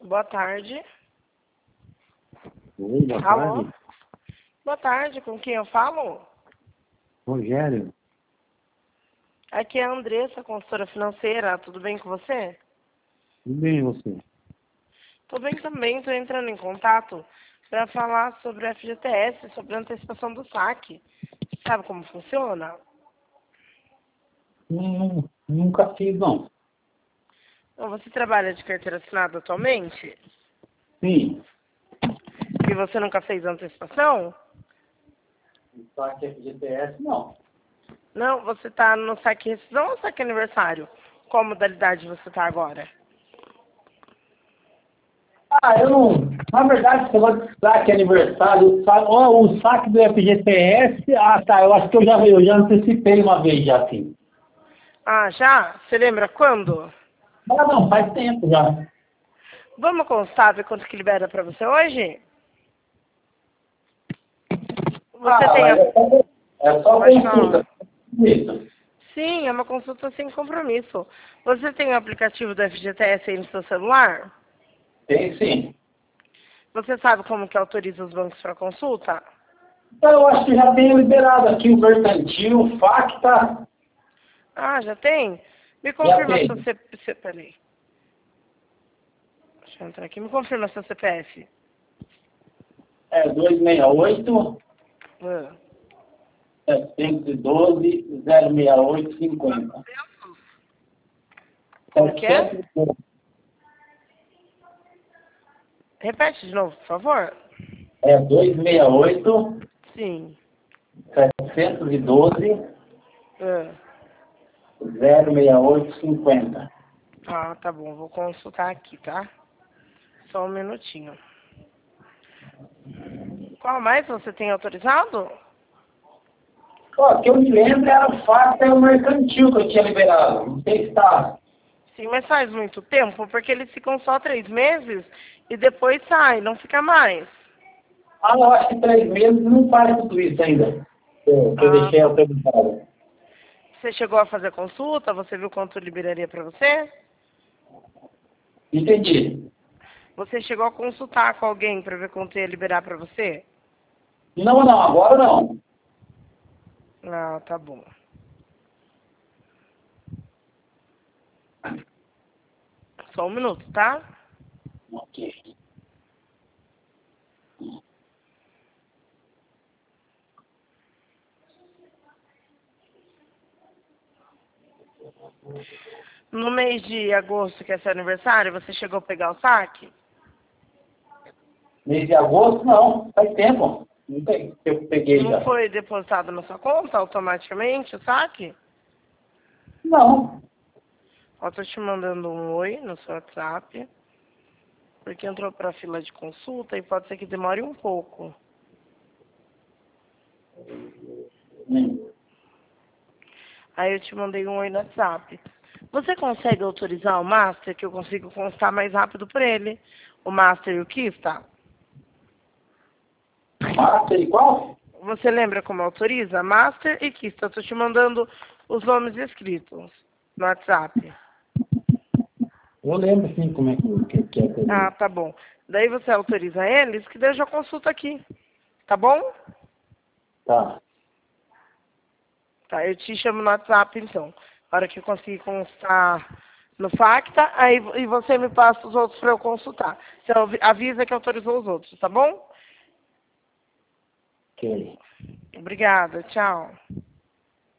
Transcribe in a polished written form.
Boa tarde. Oi, boa Alô? tarde. Boa tarde, com quem eu falo? Rogério, Aqui é a Andressa, consultora financeira. Tudo bem com você? tudo bem e você? Tô bem também, tô entrando em contato para falar sobre o FGTS, sobre a antecipação do saque. Sabe como funciona? Nunca fiz, não. Então, você trabalha de carteira assinada atualmente? Sim. E você nunca fez antecipação? Saque FGTS, não. Não, você tá no saque rescisão ou saque aniversário? Qual modalidade você tá agora? Eu não... Na verdade, você vai saque aniversário, o saque do FGTS, tá, eu acho que eu já antecipei uma vez já, sim. Ah, já? Você lembra quando? Não, faz tempo já. Vamos constar ver quanto que libera para você hoje? Você tem Mas a... é só Pode consulta. falar. Isso. Sim, é uma consulta sem compromisso. Você tem o aplicativo do FGTS aí no seu celular? Tem sim. Você sabe como que autoriza os bancos para consulta? Então, eu acho que já tenho liberado aqui o mercantil, o Facta, Ah, já tem? Me já confirma seu tem. CPF. Peraí. Deixa eu entrar aqui. Me confirma seu CPF. É 268 Ah. 712 06850. Como que é? 712. Repete de novo, por favor. É 268 Sim. 712 Ah. 06850. Ah, tá bom. Vou consultar aqui, tá? Só um minutinho. Qual mais você tem autorizado? Ó, que eu me lembro era o Facta e o mercantil que eu tinha liberado. Não sei se está. Sim, mas faz muito tempo, porque eles ficam só 3 meses e depois sai, não fica mais. Eu acho que 3 meses não faz tudo isso ainda. Que eu Ah, deixei tá bom. autorizado. Você chegou a fazer consulta? Você viu quanto liberaria para você? Entendi. Você chegou a consultar com alguém para ver quanto ia liberar para você? Não, agora não. Ah, tá bom. Só um minuto, tá? Ok. No mês de agosto, que é seu aniversário, você chegou a pegar o saque? Mês de agosto, não. Faz tempo. Não tem, que eu peguei Não já. foi depositado na sua conta automaticamente o saque? Não. Ó, tô te mandando um oi no seu WhatsApp, porque entrou pra fila de consulta e pode ser que demore um pouco. Aí eu te mandei um oi no WhatsApp. Você consegue autorizar o Master, que eu consigo constar mais rápido por ele? O Master e o Kista? Master igual? Você lembra como autoriza? Master e Kista. Eu tô te mandando os nomes escritos no WhatsApp. Eu lembro sim como é que é. Ah, tá bom. Daí você autoriza eles, que daí eu já consulto aqui. Tá bom? Tá. Tá, eu te chamo no WhatsApp então. Na hora que eu conseguir constar no Facta, aí e você me passa os outros para eu consultar. Você avisa que autorizou os outros, tá bom? Ok. Obrigada, tchau.